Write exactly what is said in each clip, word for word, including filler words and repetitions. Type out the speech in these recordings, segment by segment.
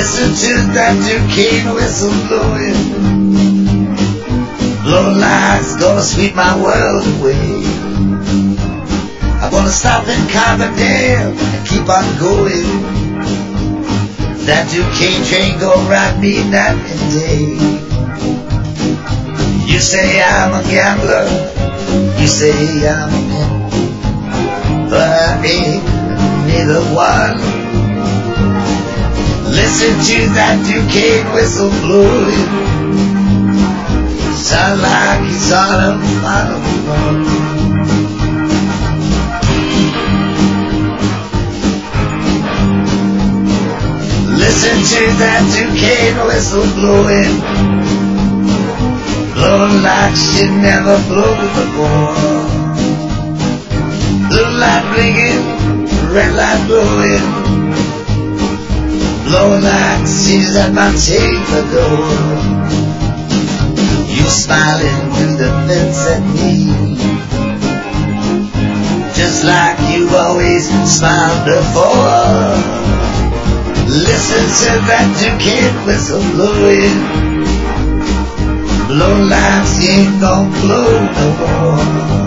Listen to that Duquesne whistle blowing. Blowing like it's gonna sweep my world away. I'm gonna stop in Carbondale and keep on going. That Duquesne train gonna ride me night and day. You say I'm a gambler, you say I'm a pimp, but I ain't neither one. Listen to that Duquesne whistle blowing. Sound like he's on a final run. Listen to that Duquesne whistle blowing, blowing like she never blew before. Blue light blinking, red light blowing, blowing like she's at my chamber door. You smiling through the fence at me, just like you always smiled before. Listen to that Duquesne whistle blowing, blow like she ain't gonna blow no more.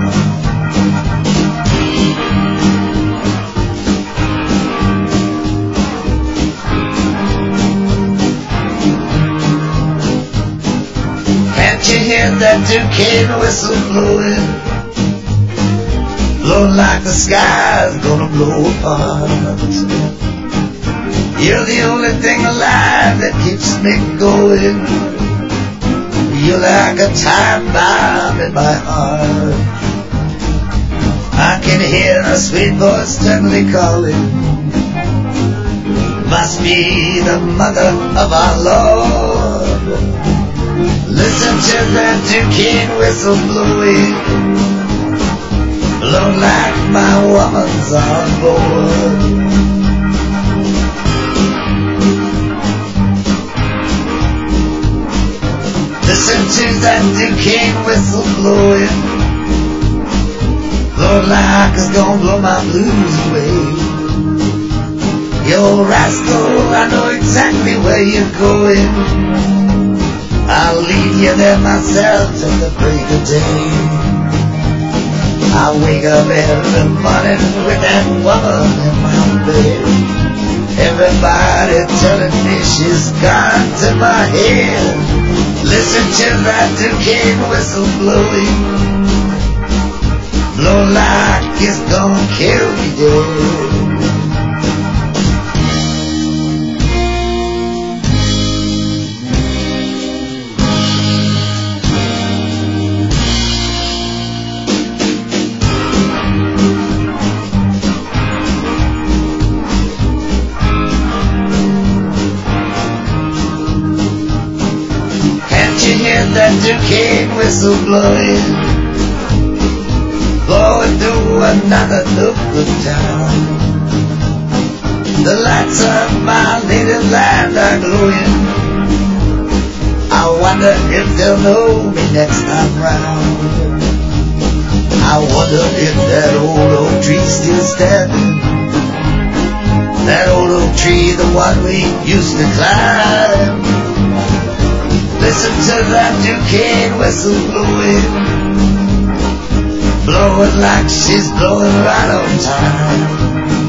Can't you hear that Duquesne whistle blowing, blowing like the sky's gonna blow apart. You're the only thing alive that keeps me going. You're like a time bomb in my heart. I can hear a sweet voice gently calling. Must be the mother of our Lord. Listen to that Duquesne whistle blowing, blow like my woman's on board. Listen to that Duquesne whistle blowing, blow like it's gonna blow my blues away. You old rascal, I know exactly where you're going. I'll leave you there myself till the break of day. I wake up every morning with that woman in my bed. Everybody telling me she's gone to my head. Listen to that Duquesne whistle blowing, blow like it's gonna kill me dead. That Duquesne whistle blowing, blowing through another nook of town. The lights of my native land are glowing. I wonder if they'll know me next time round. I wonder if that old oak tree's still standing, that old oak tree, the one we used to climb. Listen to that Duquesne whistle blowing, blowing like she's blowing right on time.